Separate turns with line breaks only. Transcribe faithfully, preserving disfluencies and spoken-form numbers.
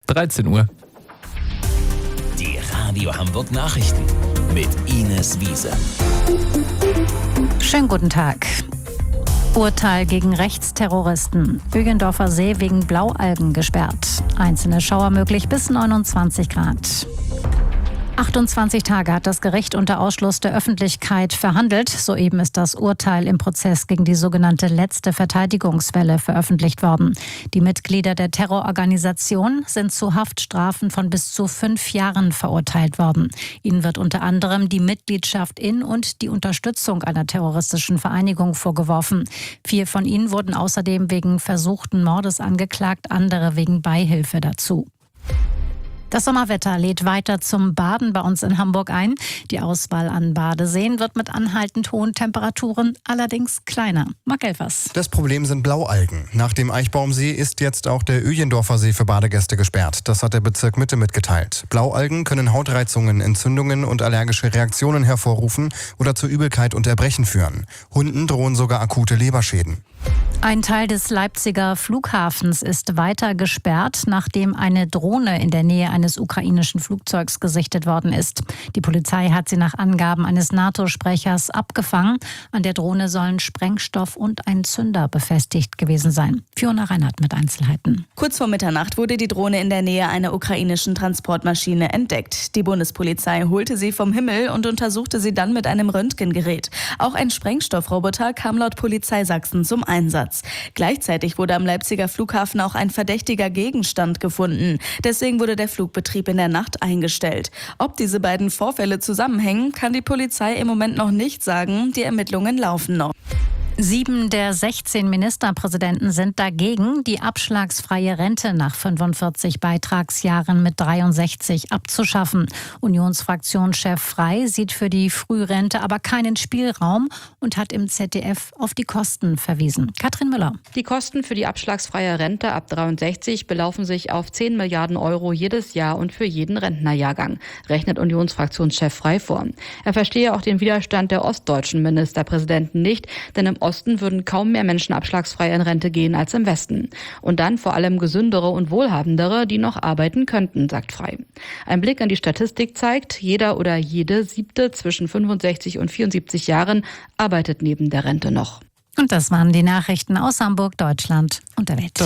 dreizehn Uhr.
Die Radio Hamburg Nachrichten mit Ines Wiese.
Schönen guten Tag. Urteil gegen Rechtsterroristen. Ögendorfer See wegen Blaualgen gesperrt. Einzelne Schauer möglich bis neunundzwanzig Grad. achtundzwanzig Tage hat das Gericht unter Ausschluss der Öffentlichkeit verhandelt. Soeben ist das Urteil im Prozess gegen die sogenannte letzte Verteidigungswelle veröffentlicht worden. Die Mitglieder der Terrororganisation sind zu Haftstrafen von bis zu fünf Jahren verurteilt worden. Ihnen wird unter anderem die Mitgliedschaft in und die Unterstützung einer terroristischen Vereinigung vorgeworfen. Vier von ihnen wurden außerdem wegen versuchten Mordes angeklagt, andere wegen Beihilfe dazu. Das Sommerwetter lädt weiter zum Baden bei uns in Hamburg ein. Die Auswahl an Badeseen wird mit anhaltend hohen Temperaturen allerdings kleiner. Marc Elfers.
Das Problem sind Blaualgen. Nach dem Eichbaumsee ist jetzt auch der Öjendorfer See für Badegäste gesperrt. Das hat der Bezirk Mitte mitgeteilt. Blaualgen können Hautreizungen, Entzündungen und allergische Reaktionen hervorrufen oder zu Übelkeit und Erbrechen führen. Hunden drohen sogar akute Leberschäden.
Ein Teil des Leipziger Flughafens ist weiter gesperrt, nachdem eine Drohne in der Nähe eines ukrainischen Flugzeugs gesichtet worden ist. Die Polizei hat sie nach Angaben eines NATO-Sprechers abgefangen. An der Drohne sollen Sprengstoff und ein Zünder befestigt gewesen sein. Fiona Reinhardt mit Einzelheiten.
Kurz vor Mitternacht wurde die Drohne in der Nähe einer ukrainischen Transportmaschine entdeckt. Die Bundespolizei holte sie vom Himmel und untersuchte sie dann mit einem Röntgengerät. Auch ein Sprengstoffroboter kam laut Polizei Sachsen zum Einsatz. Gleichzeitig wurde am Leipziger Flughafen auch ein verdächtiger Gegenstand gefunden. Deswegen wurde der Flugbetrieb in der Nacht eingestellt. Ob diese beiden Vorfälle zusammenhängen, kann die Polizei im Moment noch nicht sagen. Die Ermittlungen laufen noch.
Sieben der sechzehn Ministerpräsidenten sind dagegen, die abschlagsfreie Rente nach fünfundvierzig Beitragsjahren mit dreiundsechzig abzuschaffen. Unionsfraktionschef Frey sieht für die Frührente aber keinen Spielraum und hat im Z D F auf die Kosten verwiesen. Katrin Müller.
Die Kosten für die abschlagsfreie Rente ab dreiundsechzig belaufen sich auf zehn Milliarden Euro jedes Jahr und für jeden Rentnerjahrgang, rechnet Unionsfraktionschef Frey vor. Er verstehe auch den Widerstand der ostdeutschen Ministerpräsidenten nicht, denn im Osten würden kaum mehr Menschen abschlagsfrei in Rente gehen als im Westen. Und dann vor allem gesündere und wohlhabendere, die noch arbeiten könnten, sagt Frey. Ein Blick an die Statistik zeigt, jeder oder jede Siebte zwischen fünfundsechzig und vierundsiebzig Jahren arbeitet neben der Rente noch.
Und das waren die Nachrichten aus Hamburg, Deutschland und der Welt.